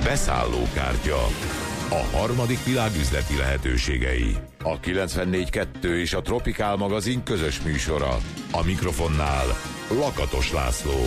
Beszállókártya. A harmadik világ üzleti lehetőségei. A 94.2 és a Tropikál magazin közös műsora. A mikrofonnál Lakatos László.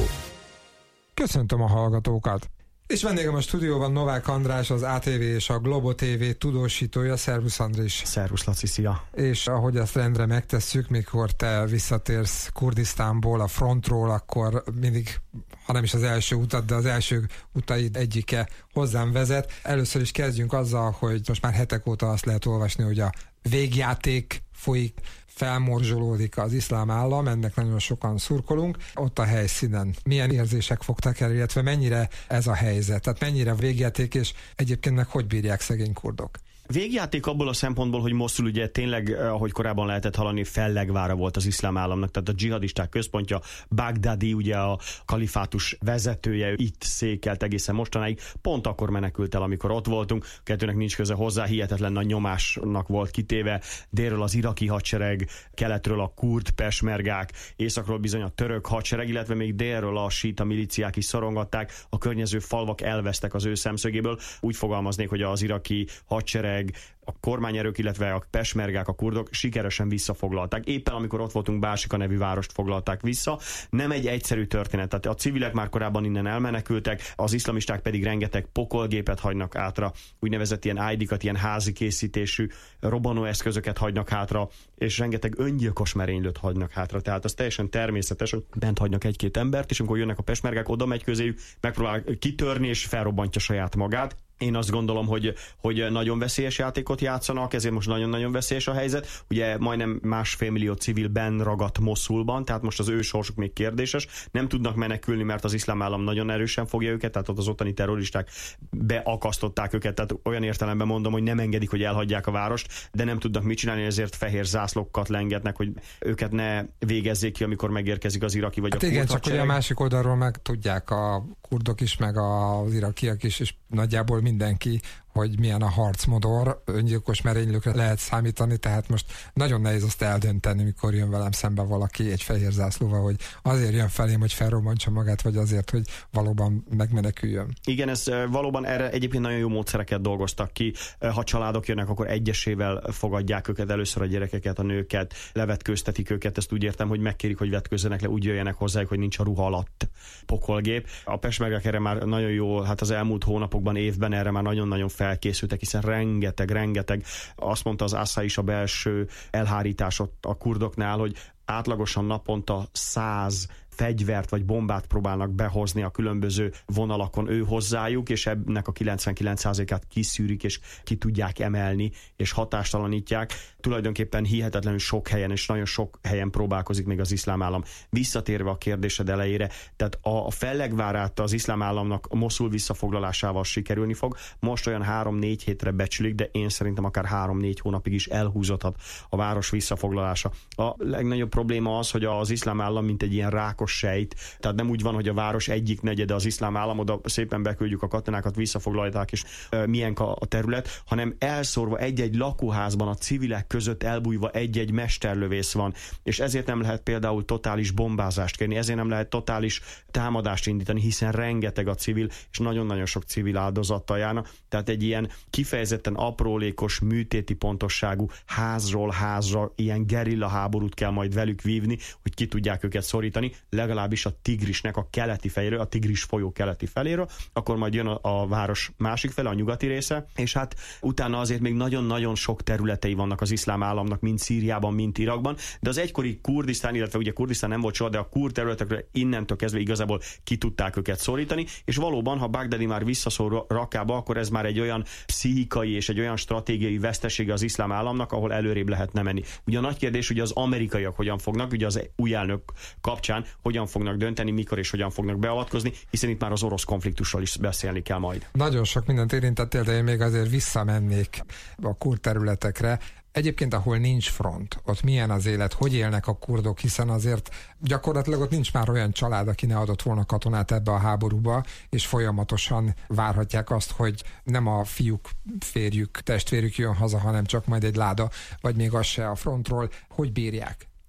Köszöntöm a hallgatókat! És vendégem a stúdióban Novák András, az ATV és a Globo TV tudósítója. Szervusz Andris! Szervusz Laci, szia! És ahogy ezt rendre megtesszük, mikor te visszatérsz Kurdisztánból, a frontról, akkor mindig, ha nem is az első utat, de az első utaid egyike hozzám vezet. Először is kezdjünk azzal, hogy most már hetek óta azt lehet olvasni, hogy a végjáték folyik, felmorzsolódik az iszlám állam, ennek nagyon sokan szurkolunk. Ott a helyszínen milyen érzések fogtak el, illetve mennyire ez a helyzet? Tehát mennyire végjáték, és egyébként meg hogy bírják szegény kurdok? Végjáték abból a szempontból, hogy Moszul ugye tényleg, ahogy korábban lehetett hallani, fellegvára volt az iszlám államnak, tehát a dzsihadisták központja, Bagdadi ugye a kalifátus vezetője, itt székelt egészen mostanáig, pont akkor menekült el, amikor ott voltunk, kettőnek nincs köze hozzá, hihetetlen nagy nyomásnak volt kitéve, délről az iraki hadsereg, keletről a kurd pesmergák, északról bizony a török hadsereg, illetve még délről a síta milíciák is szorongatták, a környező falvak elvesztek az ő szemszögéből. Úgy fogalmaznék, hogy az iraki hadsereg, a kormányerők, illetve a pesmergák, a kurdok sikeresen visszafoglalták. Éppen amikor ott voltunk, Bársika nevű várost foglalták vissza. Nem egy egyszerű történet, tehát a civilek már korábban innen elmenekültek, az iszlamisták pedig rengeteg pokolgépet hagynak hátra, úgynevezett ilyen ID-kat, ilyen házi készítésű robbanóeszközöket hagynak hátra, és rengeteg öngyilkos merénylőt hagynak hátra. Tehát az teljesen természetes, hogy bent hagynak egy-két embert, és amikor jönnek a pesmergák, oda megy közéjük, megpróbál kitörni, és felrobbantja saját magát. Én azt gondolom, hogy nagyon veszélyes játékot játszanak, ezért most nagyon-nagyon veszélyes a helyzet. Ugye majdnem 1,5 millió civil benn ragadt Moszulban, tehát most az ő sorsuk még kérdéses. Nem tudnak menekülni, mert az iszlám állam nagyon erősen fogja őket, tehát ott az ottani terroristák beakasztották őket, tehát olyan értelemben mondom, hogy nem engedik, hogy elhagyják a várost, de nem tudnak mit csinálni, ezért fehér zászlókat lengetnek, hogy őket ne végezzék ki, amikor megérkezik az iraki vagy a kurd igen, csak hadsereg. hogy a másik oldalról meg tudják a kurdok is, meg az irakiak is, és nagyjából mindenki, hogy milyen a harcmodor, öngyilkos merénylőkre lehet számítani, tehát most nagyon nehéz azt eldönteni, mikor jön velem szembe valaki egy fehér zászlóval, hogy azért jön felém, hogy felrobbantsa magát, vagy azért, hogy valóban megmeneküljön. Igen, ez valóban erre egyébként nagyon jó módszereket dolgoztak ki. Ha családok jönnek, akkor egyesével fogadják őket, először a gyerekeket, a nőket, levetkőztetik őket, ezt úgy értem, hogy megkérik, hogy vetközzenek le, úgy jöjjenek hozzájuk, hogy nincs a ruha alatt pokolgép. A pesmergák erre már nagyon jó, hát az elmúlt hónapokban, évben erre már nagyon-nagyon felkészültek, hiszen rengeteg, azt mondta az ASZA is, a belső elhárításot a kurdoknál, hogy átlagosan naponta 100 fegyvert vagy bombát próbálnak behozni a különböző vonalakon ő hozzájuk, és ennek a 99%-át kiszűrik, és ki tudják emelni, és hatástalanítják. Tulajdonképpen hihetetlenül sok helyen, és nagyon sok helyen próbálkozik még az iszlám állam. Visszatérve a kérdésed elejére, tehát a fellegvárát az iszlám államnak a Moszul visszafoglalásával sikerülni fog. Most olyan 3-4 hétre becsülik, de én szerintem akár 3-4 hónapig is elhúzódhat a város visszafoglalása. A legnagyobb probléma az, hogy az iszlám állam mint egy ilyen rákos sejt, tehát nem úgy van, hogy a város egyik negyede az iszlám állam, oda szépen beküldjük a katonákat, visszafoglalják, és milyen a terület, hanem elszórva egy-egy lakóházban a civilek között elbújva egy-egy mesterlövész van, és ezért nem lehet például totális bombázást kérni, ezért nem lehet totális támadást indítani, hiszen rengeteg a civil, és nagyon-nagyon sok civil áldozattal járna, tehát egy ilyen kifejezetten aprólékos, műtéti pontosságú házról házra ilyen gerilla háborút kell majd velük vívni, hogy ki tudják őket szorítani, legalábbis a Tigrisnek a keleti feléről, a Tigris folyó keleti feléről, akkor majd jön a város másik fele, a nyugati része, és hát utána azért még nagyon-nagyon sok területei vannak az iszlám államnak, mind Szíriában, mind Irakban, de az egykori Kurdisztán, illetve ugye Kurdisztán nem volt soha, de a kurd területekre innentől kezdve igazából ki tudták őket szorítani, és valóban, ha Bagdadi már visszaszól Rakkába, akkor ez már egy olyan pszichikai és egy olyan stratégiai vesztesége az iszlám államnak, ahol előrébb lehetne menni. Ugye a nagy kérdés, hogy az amerikaiak hogyan fognak, ugye az új elnök kapcsán hogyan fognak dönteni, mikor és hogyan fognak beavatkozni, hiszen itt már az orosz konfliktusról is beszélni kell majd. Nagyon sok mindent érintettél, de én még azért visszamennék a kurd területekre. Egyébként, ahol nincs front, ott milyen az élet, hogy élnek a kurdok, hiszen azért gyakorlatilag ott nincs már olyan család, aki ne adott volna katonát ebbe a háborúba, és folyamatosan várhatják azt, hogy nem a fiúk, férjük, testvérük jön haza, hanem csak majd egy láda, vagy még az se a frontról. Hogy bírják?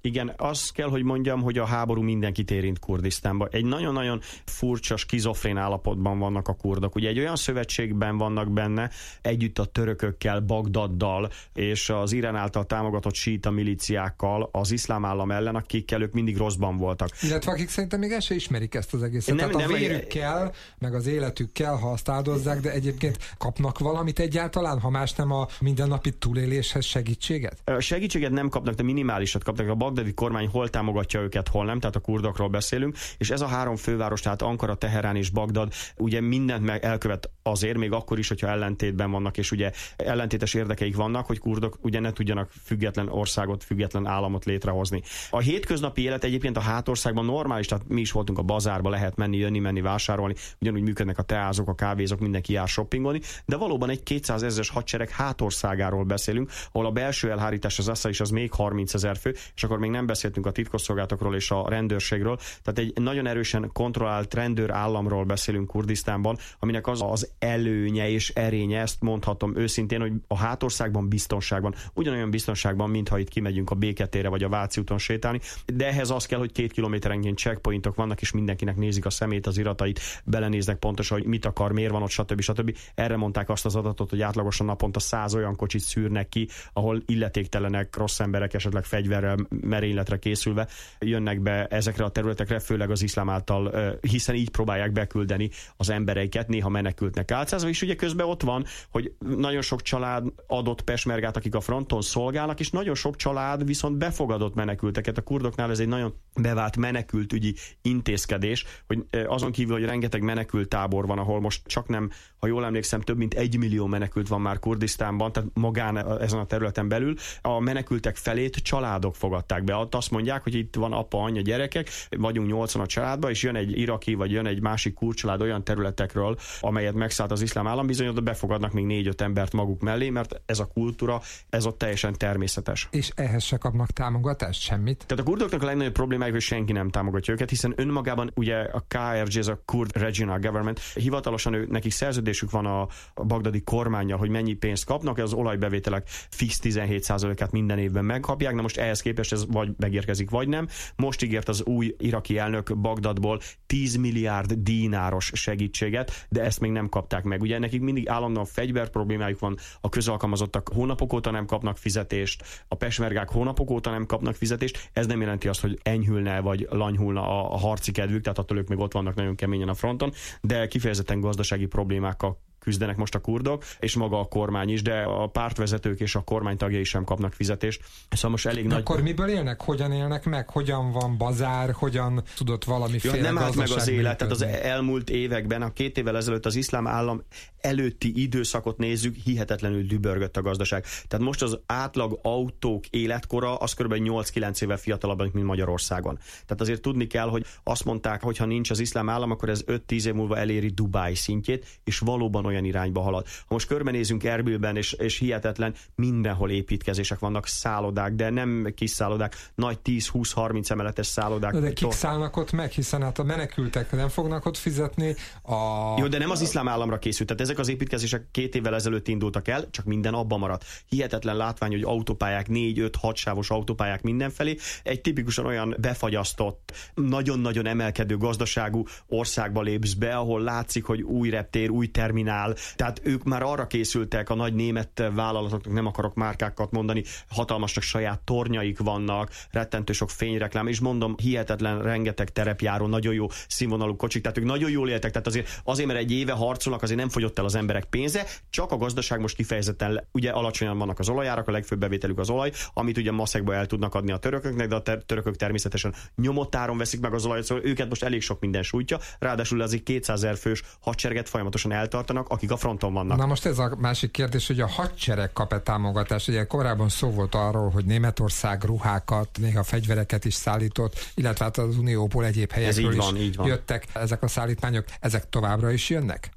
Igen, azt kell, hogy mondjam, hogy a háború mindenkit érint Kurdisztánban. Egy nagyon-nagyon furcsa, skizofrén állapotban vannak a kurdok. Ugye egy olyan szövetségben vannak benne, együtt a törökökkel, Bagdaddal és az Irán által támogatott síita milíciákkal az iszlám állam ellen, akikkel ők mindig rosszban voltak. Illetve akik szerintem még el se ismerik ezt az egészet. Tehát a vérükkel, meg az életükkel, ha azt áldozzák, de egyébként kapnak valamit egyáltalán, ha más nem a mindennapi túléléshez segítséget? Segítséget nem kapnak, de minimálisat kapnak. A bagdadi kormány hol támogatja őket, hol nem, tehát a kurdokról beszélünk, és ez a három főváros, tehát Ankara, Teherán és Bagdad ugye mindent meg elkövet azért, még akkor is, hogyha ellentétben vannak, és ugye ellentétes érdekeik vannak, hogy kurdok ugye ne tudjanak független országot, független államot létrehozni. A hétköznapi élet egyébként a hátországban normális, tehát mi is voltunk a bazárba, lehet menni, jönni, menni, vásárolni, ugyanúgy működnek a teázok, a kávézók, mindenki jár shoppingolni, de valóban egy 200 000-es hadsereg hátországáról beszélünk, ahol a belső elhárítás az ASZA is az még 30 000 fő, és akkor még nem beszéltünk a titkosszolgálatokról és a rendőrségről, tehát egy nagyon erősen kontrollált rendőr államról beszélünk Kurdisztánban, aminek az előnye és erénye, ezt mondhatom őszintén, hogy a hátországban biztonságban, ugyanolyan biztonságban, mintha itt kimegyünk a Béketére vagy a Váci úton sétálni, de ehhez az kell, hogy 2 kilométerenként checkpointok vannak, és mindenkinek nézik a szemét, az iratait, belenéznek pontosan, hogy mit akar, miért van ott, stb. Erre mondták azt az adatot, hogy átlagosan naponta 100 olyan kocsit szűrnek ki, ahol illetéktelenek, rossz emberek, esetleg fegyverrel, merényletre készülve jönnek be ezekre a területekre, főleg az iszlám által, hiszen így próbálják beküldeni az embereiket, néha menekültnek álcázva, és ugye közben ott van, hogy nagyon sok család adott pesmergát, akik a fronton szolgálnak, és nagyon sok család viszont befogadott menekülteket. A kurdoknál ez egy nagyon bevált menekültügyi intézkedés, hogy azon kívül, hogy rengeteg menekült tábor van, ahol most csak nem, ha jól emlékszem, több mint 1 millió menekült van már Kurdisztánban, tehát magán ezen a területen belül, a menekültek felét családok fogadták be. Azt mondják, hogy itt van apa, anya, gyerekek, vagyunk 80 a családba, és jön egy iraki, vagy jön egy másik kurd család olyan területekről, amelyet megszállt az iszlám állam, bizony oda befogadnak még 4-5 embert maguk mellé, mert ez a kultúra, ez ott teljesen természetes. És ehhez se kapnak támogatást, semmit? Tehát a kurdoknak a legnagyobb problémájuk, hogy senki nem támogatja őket, hiszen önmagában ugye a KRG, ez a Kurd Regional Government, hivatalosan nekik szerződésük van a bagdadi kormánnyal, hogy mennyi pénzt kapnak, az olajbevételek fix 17%-át minden évben megkapják, na most ehhez képest ez vagy megérkezik, vagy nem. Most ígért az új iraki elnök Bagdadból 10 milliárd dináros segítséget, de ezt még nem kapták meg. Ugye nekik mindig állandóan fegyver problémájuk van, a közalkalmazottak hónapok óta nem kapnak fizetést, a pesmergák hónapok óta nem kapnak fizetést, ez nem jelenti azt, hogy enyhülne vagy lanyhulna a harci kedvük, tehát attól ők még ott vannak nagyon keményen a fronton, de kifejezetten gazdasági problémákkal küzdenek most a kurdok, és maga a kormány is, de a pártvezetők és a kormány tagjai sem kapnak fizetést. Szóval most elég nagy... Akkor miből élnek? Hogyan élnek meg? Hogyan van bazár? Hogyan tudott valamiféle nem állt meg az élet, tehát az működni? elmúlt években, a 2 évvel ezelőtt az iszlám állam előtti időszakot nézzük, hihetetlenül dübörgött a gazdaság. Tehát most az átlag autók életkora az kb. 8-9 évvel fiatalabb, mint Magyarországon. Tehát azért tudni kell, hogy azt mondták, hogy ha nincs az iszlám állam, akkor ez 5-10 év múlva eléri Dubáj szintjét, és valóban olyan irányba halad. Ha most körbenézünk Erbilben, és hihetetlen, mindenhol építkezések vannak, szállodák, de nem kis szállodák, nagy 10-20-30 emeletes szállodák. De kik szállnak ott meg, hiszen hát a menekültek nem fognak ott fizetni. Jó, de nem az iszlám államra készült. Tehát ezek az építkezések 2 évvel ezelőtt indultak el, csak minden abba maradt. Hihetetlen látvány, hogy autópályák, 4-5-6 sávos autópályák mindenfelé. Egy tipikusan olyan befagyasztott, nagyon-nagyon emelkedő gazdaságú országba lépsz be, ahol látszik, hogy új reptér, új terminál. Tehát ők már arra készültek, a nagy német vállalatoknak, nem akarok márkákat mondani, hatalmasnak saját tornyaik vannak, rettentő sok fényreklám, és mondom, hihetetlen, rengeteg terepjáró, nagyon jó színvonalú kocsik, tehát ők nagyon jól éltek, tehát azért mert egy éve harcolnak, azért nem fogyott el az emberek pénze, csak a gazdaság most kifejezetten, ugye alacsonyan vannak az olajárak, a legfőbb bevételük az olaj, amit ugye maszekba el tudnak adni a törököknek, de a törökök természetesen nyomottáron veszik meg az olajat, szóval őket most elég sok minden sújtja, ráadásul azért 200 000 fős hadsereget folyamatosan eltartanak, akik a fronton vannak. Na most ez a másik kérdés, hogy a hadsereg kap-e támogatást? Ugye korábban szó volt arról, hogy Németország ruhákat, néha fegyvereket is szállított, illetve hát az Unióból egyéb helyekről így van. jöttek ezek a szállítmányok. Ezek továbbra is jönnek?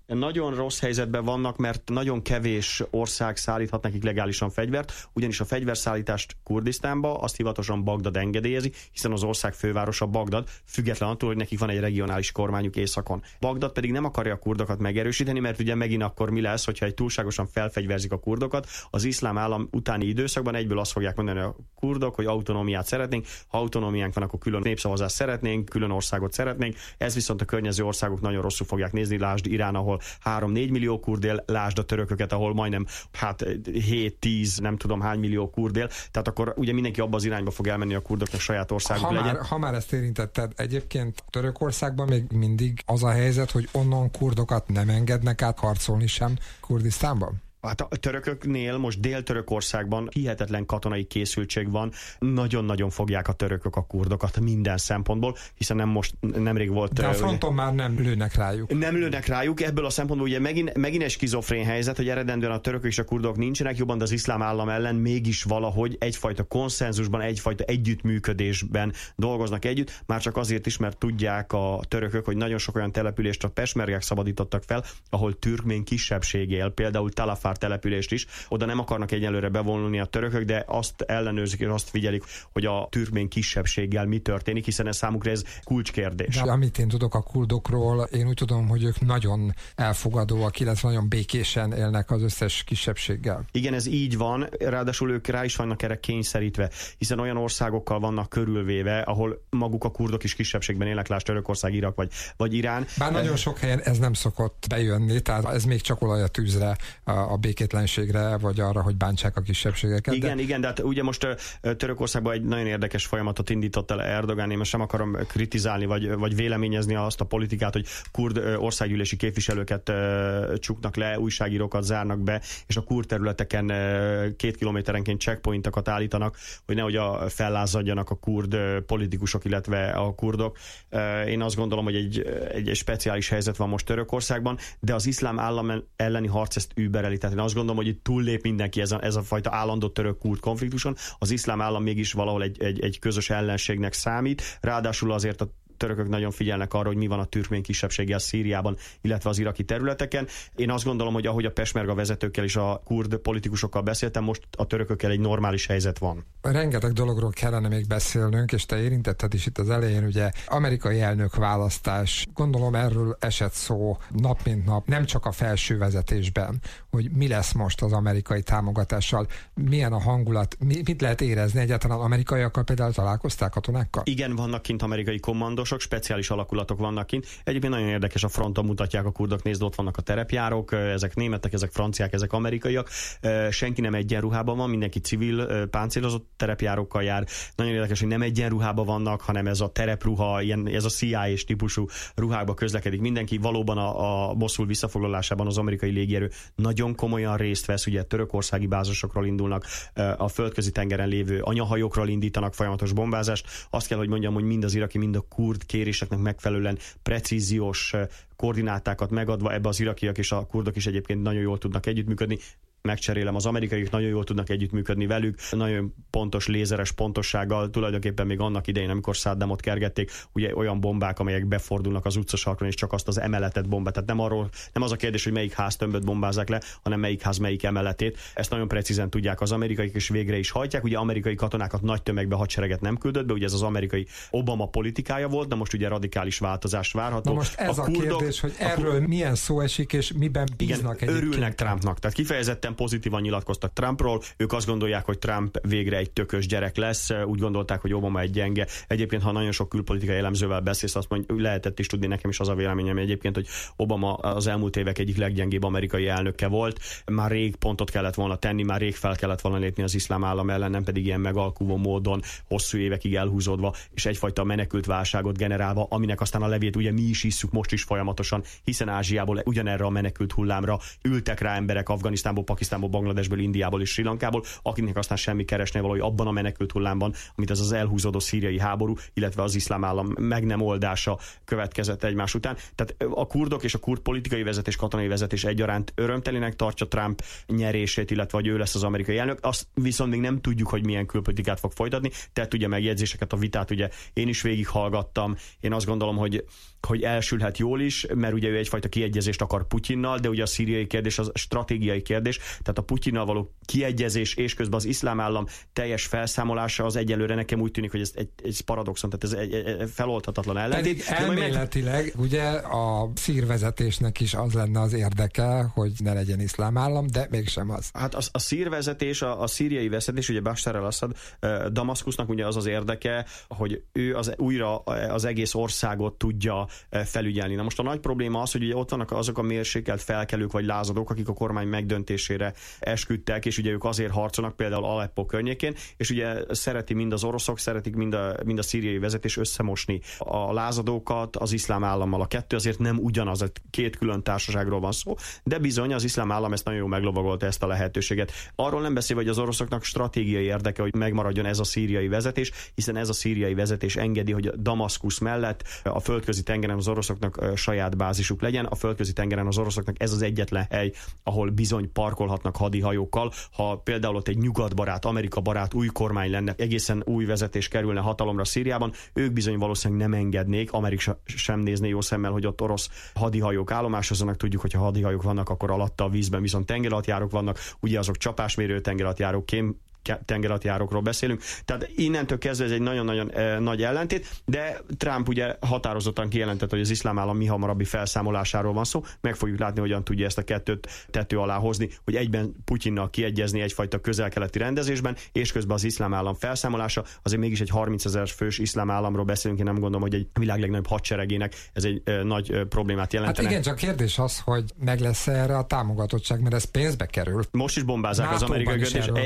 Nagyon rossz helyzetben vannak, mert nagyon kevés ország szállíthat nekik legálisan fegyvert, ugyanis a fegyverszállítást Kurdisztánba azt hivatalosan Bagdad engedélyezi, hiszen az ország fővárosa Bagdad, független attól, hogy nekik van egy regionális kormányuk északon. Bagdad pedig nem akarja a kurdokat megerősíteni, mert ugye megint akkor mi lesz, hogyha egy túlságosan felfegyverzik a kurdokat, az iszlám állam utáni időszakban egyből azt fogják mondani a kurdok, hogy autonómiát szeretnénk, ha autonómiánk van, akkor külön népszavazást szeretnénk, külön országot szeretnénk. Ez viszont a környező országok nagyon rosszul fogják nézni, lásd Irán, ahol 3-4 millió kurd él, lásd a törököket, ahol majdnem 7-10, nem tudom hány millió kurd él. Tehát akkor ugye mindenki abba az irányba fog elmenni, a kurdoknak saját országuk legyen. Ha már ezt érintetted, egyébként Törökországban még mindig az a helyzet, hogy onnan kurdokat nem engednek át harcolni sem Kurdisztánban? Hát a törököknél most Dél-Törökországban hihetetlen katonai készültség van, nagyon-nagyon fogják a törökök a kurdokat minden szempontból, hiszen nemrég volt... De a fronton már nem lőnek rájuk. Nem lőnek rájuk, ebből a szempontból ugye megint egy skizofrén helyzet, hogy eredendően a törökök és a kurdok nincsenek jobban, de az iszlám állam ellen mégis valahogy egyfajta konszenzusban, egyfajta együttműködésben dolgoznak együtt, már csak azért is, mert tudják a törökök, hogy nagyon sok olyan települést a pesmergák szabadítottak fel, ahol türkmén kisebbség él, például Talafár települést is. Oda nem akarnak egyelőre bevonulni a törökök, de azt ellenőrzik és azt figyelik, hogy a türkmén kisebbséggel mi történik, hiszen ez számukra ez kulcskérdés. De amit én tudok a kurdokról, én úgy tudom, hogy ők nagyon elfogadóak, illetve nagyon békésen élnek az összes kisebbséggel. Igen, ez így van, ráadásul ők rá is vannak erre kényszerítve, hiszen olyan országokkal vannak körülvéve, ahol maguk a kurdok is kisebbségben élnek, lásd Törökország, Irak vagy Irán. Bár nagyon sok helyen ez nem szokott bejönni, tehát ez még csak olaj a tűzre, a békétlenségre, vagy arra, hogy bántsák a kisebbségeket. Igen, de hát ugye most Törökországban egy nagyon érdekes folyamatot indított el Erdogan, én most sem akarom kritizálni, vagy véleményezni azt a politikát, hogy kurd országgyűlési képviselőket csuknak le, újságírókat zárnak be, és a kurd területeken 2 kilométerenként checkpointokat állítanak, hogy nehogy fellázadjanak a kurd politikusok, illetve a kurdok. Én azt gondolom, hogy egy speciális helyzet van most Törökországban, de az iszlám állam elleni harc ezt übereli. Tehát én azt gondolom, hogy itt túllép mindenki ez a fajta állandó török-kurd konfliktuson. Az iszlám állam mégis valahol egy közös ellenségnek számít. Ráadásul azért a törökök nagyon figyelnek arra, hogy mi van a türkmén kisebbséggel Szíriában, illetve az iraki területeken. Én azt gondolom, hogy ahogy a pesmerga vezetőkkel és a kurd politikusokkal beszéltem, most a törökökkel egy normális helyzet van. Rengeteg dologról kellene még beszélnünk, és te érintetted is itt az elején, ugye amerikai elnökválasztás. Gondolom erről esett szó nap mint nap, nem csak a felső vezetésben, hogy mi lesz most az amerikai támogatással, milyen a hangulat, mit lehet érezni egyáltalán amerikaiakkal, például találkozták katonákkal? Igen, vannak kint amerikai kommandósok, speciális alakulatok vannak kint. Egyébként nagyon érdekes, a fronton mutatják a kurdok, nézd, ott vannak a terepjárók, ezek németek, ezek franciák, ezek amerikaiak. Senki nem egyenruhában van, mindenki civil, páncélozott terepjárókkal jár. Nagyon érdekes, hogy nem egyenruhában vannak, hanem ez a terepruha, ez a CIA-s típusú ruhákba közlekedik mindenki. Valóban a Moszul visszafoglalásában az amerikai légierő nagyon komolyan részt vesz, ugye törökországi bázisokról indulnak, a földközi tengeren lévő anyahajókról indítanak folyamatos bombázást. Azt kell, hogy mondjam, hogy mind az iraki, mind a kurd kéréseknek megfelelően precíziós koordinátákat megadva, ebbe az irakiak és a kurdok is egyébként nagyon jól tudnak együttműködni. Megcserélem, az amerikaiak nagyon jól tudnak együttműködni velük, nagyon pontos, lézeres pontossággal, tulajdonképpen még annak idején, amikor Saddamot kergették, ugye olyan bombák, amelyek befordulnak az utcasarkon, és csak azt az emeletet bombát. Tehát nem az a kérdés, hogy melyik háztömböt bombázzák le, hanem melyik ház melyik emeletét. Ezt nagyon precízen tudják az amerikaiak, és végre is hajtják. Ugye amerikai katonákat nagy tömegbe, hadsereget nem küldött be, ugye ez az amerikai Obama politikája volt, de most ugye radikális változás várható. Na most ez a kérdés, hogy erről milyen szó esik, és miben bíznak egyébként. Örülnek Trumpnak. Tehát kifejezetten pozitívan nyilatkoztak Trumpról. Ők azt gondolják, hogy Trump végre egy tökös gyerek lesz. Úgy gondolták, hogy Obama egy gyenge. Egyébként, ha nagyon sok külpolitikai elemzővel beszélsz, azt mondja, lehetett is tudni, nekem is az a véleményem egyébként, hogy Obama az elmúlt évek egyik leggyengébb amerikai elnöke volt. Már rég pontot kellett volna tenni, már rég fel kellett volna lépni az iszlám állam ellen, nem pedig ilyen megalkuvó módon, hosszú évekig elhúzódva, és egyfajta menekült válságot generálva, aminek aztán a levét ugye mi is isszuk most is folyamatosan, hiszen Ázsiából ugyanerre a menekült hullámra ültek rá emberek Afganisztánból, Pakisztánból, Bangladesből, Indiából és Sri Lankából, akiknek aztán semmi keresne valója abban a menekült hullámban, amit ez az elhúzódó szíriai háború, illetve az iszlám állam meg nem oldása következett egymás után. Tehát a kurdok és a kurd politikai vezetés, katonai vezetés egyaránt örömtelinek tartja Trump nyerését, illetve hogy ő lesz az amerikai elnök. Azt viszont még nem tudjuk, hogy milyen külpolitikát fog folytatni. Tehát ugye megjegyzéseket, a vitát ugye én is végighallgattam. Én azt gondolom, hogy hogy elsülhet jól is, mert ugye ő egyfajta kiegyezést akar Putyinnal, de ugye a szíriai kérdés az stratégiai kérdés, tehát a Putyinnal való kiegyezés és közben az iszlám állam teljes felszámolása az egyelőre nekem úgy tűnik, hogy ez egy paradoxon, tehát ez egy feloldhatatlan ellentét. Elméletileg ugye a szír vezetésnek is az lenne az érdeke, hogy ne legyen iszlám állam, de mégsem az. Hát a szír vezetés, a szíriai vezetés, ugye Bashar al-Assad, Damaszkusznak ugye az érdeke, hogy ő újra az egész országot tudja felügyelni. Na most a nagy probléma az, hogy ugye ott vannak azok a mérsékelt felkelők vagy lázadók, akik a kormány megdöntésére esküdtek, és ugye ők azért harcolnak például Aleppo környékén, és ugye szereti mind az oroszok, szeretik mind a szíriai vezetés összemosni a lázadókat az iszlám állammal. A kettő azért nem ugyanaz, két külön társaságról van szó, de bizony az iszlám állam ezt nagyon jól meglovagolta, ezt a lehetőséget. Arról nem beszélve, hogy az oroszoknak stratégiai érdeke, hogy megmaradjon ez a szíriai vezetés, hiszen ez a szíriai vezetés engedi, hogy Damaszkusz mellett a földközi tengeren az oroszoknak saját bázisuk legyen. A földközi tengeren az oroszoknak ez az egyetlen hely, ahol bizony parkolhatnak hadihajókkal. Ha például ott egy nyugatbarát, Amerika barát új kormány lenne, egészen új vezetés kerülne hatalomra Szíriában, ők bizony valószínűleg nem engednék, Amerika sem nézné jó szemmel, hogy ott orosz hadihajók állomásozzanak. Tudjuk, hogy ha hadihajók vannak, akkor alatta a vízben viszont tengeralattjárók vannak, ugye azok csapásmérő tengeralattjárók, tengeralattjárókról beszélünk. Tehát innentől kezdve ez egy nagyon-nagyon nagy ellentét, de Trump ugye határozottan kijelentett, hogy az iszlám állam mi hamarabbi felszámolásáról van szó. Meg fogjuk látni, hogyan tudja ezt a kettőt tető alá hozni, hogy egyben Putyinnal kiegyezni egyfajta közel-keleti rendezésben, és közben az iszlám állam felszámolása. Azért mégis egy 30 000 fős iszlám államról beszélünk, én nem gondolom, hogy egy világ legnagyobb hadseregének ez egy nagy problémát jelentene. Hát igen, csak kérdés az, hogy meg lesz erre a támogatottság, mert ez pénzbe kerül. Most is bombázák az amerikai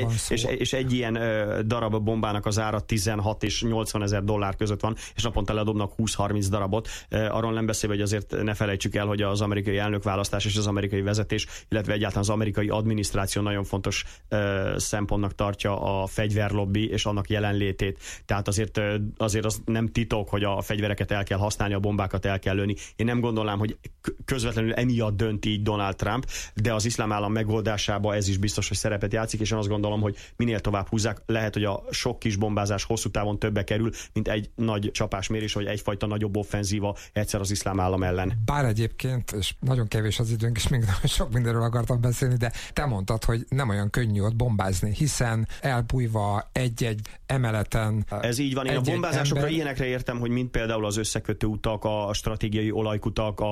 és egy ilyen darab bombának az ára 16 és 80 000 dollár között van, és naponta ledobnak 20-30 darabot. Arról nem beszélve, hogy azért ne felejtsük el, hogy az amerikai elnökválasztás és az amerikai vezetés, illetve egyáltalán az amerikai adminisztráció nagyon fontos szempontnak tartja a fegyverlobbi és annak jelenlétét. Tehát azért az nem titok, hogy a fegyvereket el kell használni, a bombákat el kell lőni. Én nem gondolnám, hogy közvetlenül emiatt dönt így Donald Trump, de az iszlám állam megoldásába ez is biztos, hogy szerepet játszik, és én azt gondolom, hogy minél tovább húzzák, lehet, hogy a sok kis bombázás hosszú távon többe kerül, mint egy nagy csapásmérés, vagy egyfajta nagyobb offenzíva egyszer az iszlám állam ellen. Bár egyébként, és nagyon kevés az időnk, és még sok mindenről akartam beszélni, de te mondtad, hogy nem olyan könnyű ott bombázni, hiszen elbújva egy-egy emeleten. Ez így van, én a bombázásokra ilyenekre értem, hogy mint például az összekötő utak, a stratégiai olajkutak,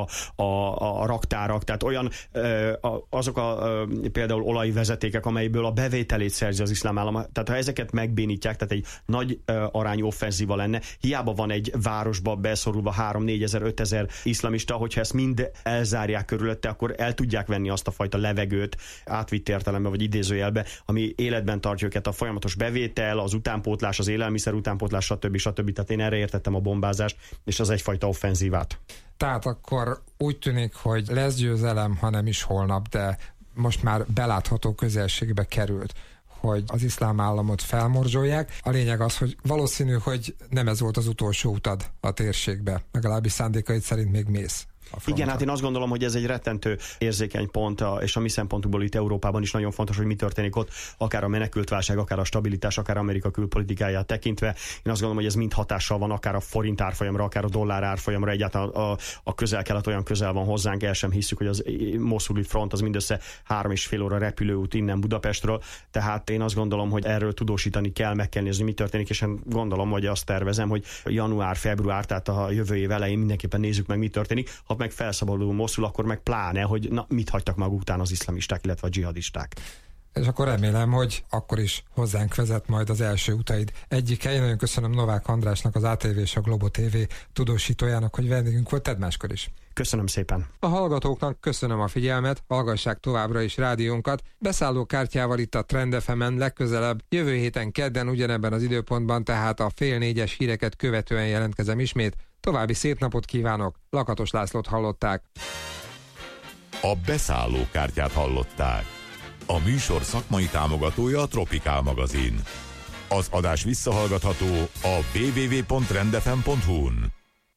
a raktárak, tehát olyan azok például olajvezetékek, amelyből a bevételét szerzi az iszlám állam. Tehát ha ezeket megbénítják, tehát egy nagy arányú offenzíva lenne, hiába van egy városba beszorulva 3-4 ezer, 5 ezer iszlamista, hogyha ezt mind elzárják körülötte, akkor el tudják venni azt a fajta levegőt, átvitt értelembe vagy idézőjelbe, ami életben tartja őket, a folyamatos bevétel, az utánpótlás, az élelmiszer utánpótlás, stb. Tehát én erre értettem a bombázást, és az egyfajta offenzívát. Tehát akkor úgy tűnik, hogy lesz győzelem, ha nem is holnap, de most már belátható közelségbe került, hogy az iszlám államot felmorzsolják. A lényeg az, hogy valószínű, hogy nem ez volt az utolsó utad a térségbe, legalábbis szándékaid szerint még mész. Igen, hát én azt gondolom, hogy ez egy rettentő érzékeny pont, és a mi szempontunkból itt Európában is nagyon fontos, hogy mi történik ott, akár a menekültválság, akár a stabilitás, akár Amerika külpolitikáját tekintve. Én azt gondolom, hogy ez mind hatással van, akár a forint árfolyamra, akár a dollár árfolyamra, egyáltalán a közel-kelet olyan közel van hozzánk, el sem hiszük, hogy az moszuli front az mindössze 3,5 óra repülőút innen Budapestről. Tehát én azt gondolom, hogy erről tudósítani kell, meg kell nézni, mi történik, és én gondolom, hogy azt tervezem, hogy január, február, tehát a jövő év elején mindenképpen nézzük meg, mi történik. Ha meg felszabadul Moszul, akkor meg pláne, hogy mit hagytak maguk után az iszlamisták, illetve a dzsihadisták. És akkor remélem, hogy akkor is hozzánk vezet majd az első utaid egyike. Én nagyon köszönöm Novák Andrásnak, az ATV és a Globo TV tudósítójának, hogy vendégünk volt. Tedd máskor is. Köszönöm szépen. A hallgatóknak köszönöm a figyelmet, hallgassák továbbra is rádiónkat. Beszállókártyával itt a Trend FM-en legközelebb, jövő héten kedden ugyanebben az időpontban, tehát a 3:30 híreket követően jelentkezem ismét. További szép napot kívánok, Lakatos Lászlót hallották. A beszállókártyát hallották. A műsor szakmai támogatója a Tropikál magazin. Az adás visszahallgatható a www.trendfm.hu-n.